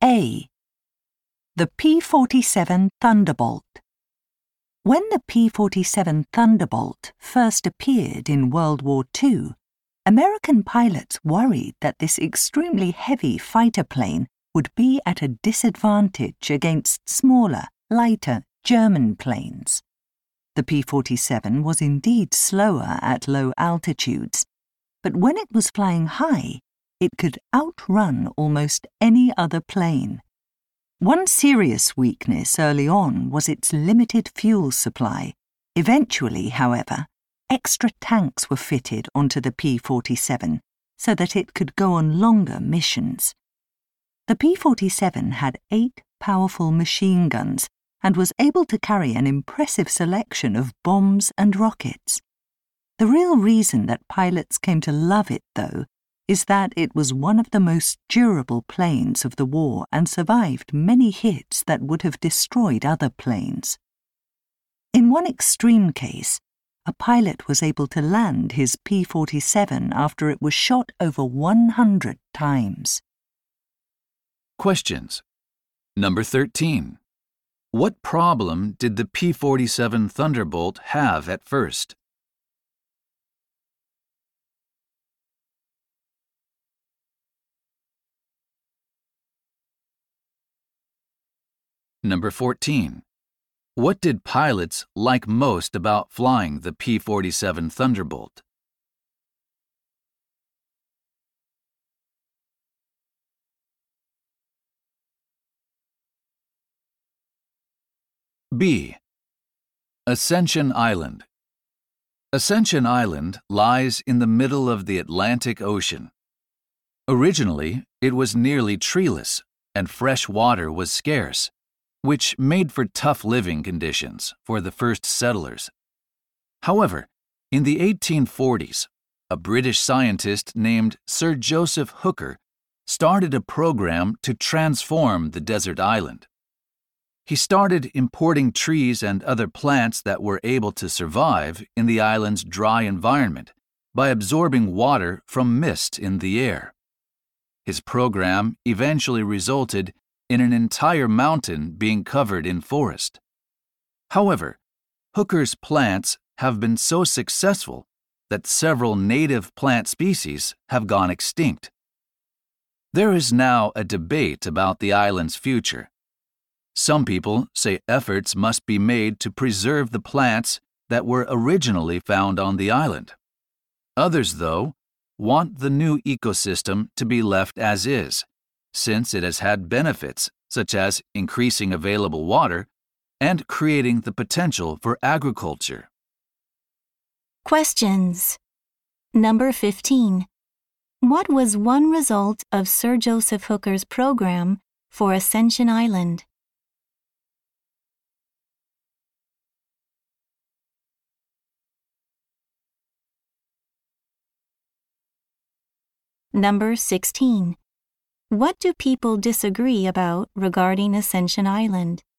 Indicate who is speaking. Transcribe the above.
Speaker 1: A. The P-47 Thunderbolt. When the P-47 Thunderbolt first appeared in World War II, American pilots worried that this extremely heavy fighter plane would be at a disadvantage against smaller, lighter German planes. The P-47 was indeed slower at low altitudes, but when it was flying high, it could outrun almost any other plane. One serious weakness early on was its limited fuel supply. Eventually, however, extra tanks were fitted onto the P-47 so that it could go on longer missions. The P-47 had 8 powerful machine guns and was able to carry an impressive selection of bombs and rockets. The real reason that pilots came to love it, though, is that it was one of the most durable planes of the war and survived many hits that would have destroyed other planes. In one extreme case, a pilot was able to land his P-47 after it was shot over 100 times.
Speaker 2: Questions. Number 13. What problem did the P-47 Thunderbolt have at first? Number 14. What did pilots like most about flying the P-47 Thunderbolt? B. Ascension Island. Ascension Island lies in the middle of the Atlantic Ocean. Originally, it was nearly treeless, and fresh water was scarce, which made for tough living conditions for the first settlers. However, in the 1840s, a British scientist named Sir Joseph Hooker started a program to transform the desert island. He started importing trees and other plants that were able to survive in the island's dry environment by absorbing water from mist in the air. His program eventually resulted in an entire mountain being covered in forest. However, Hooker's plants have been so successful that several native plant species have gone extinct. There is now a debate about the island's future. Some people say efforts must be made to preserve the plants that were originally found on the island. Others, though, want the new ecosystem to be left as is, since it has had benefits such as increasing available water and creating the potential for agriculture.
Speaker 3: Questions. Number 15. What was one result of Sir Joseph Hooker's program for Ascension Island? Number 16. What do people disagree about regarding Ascension Island?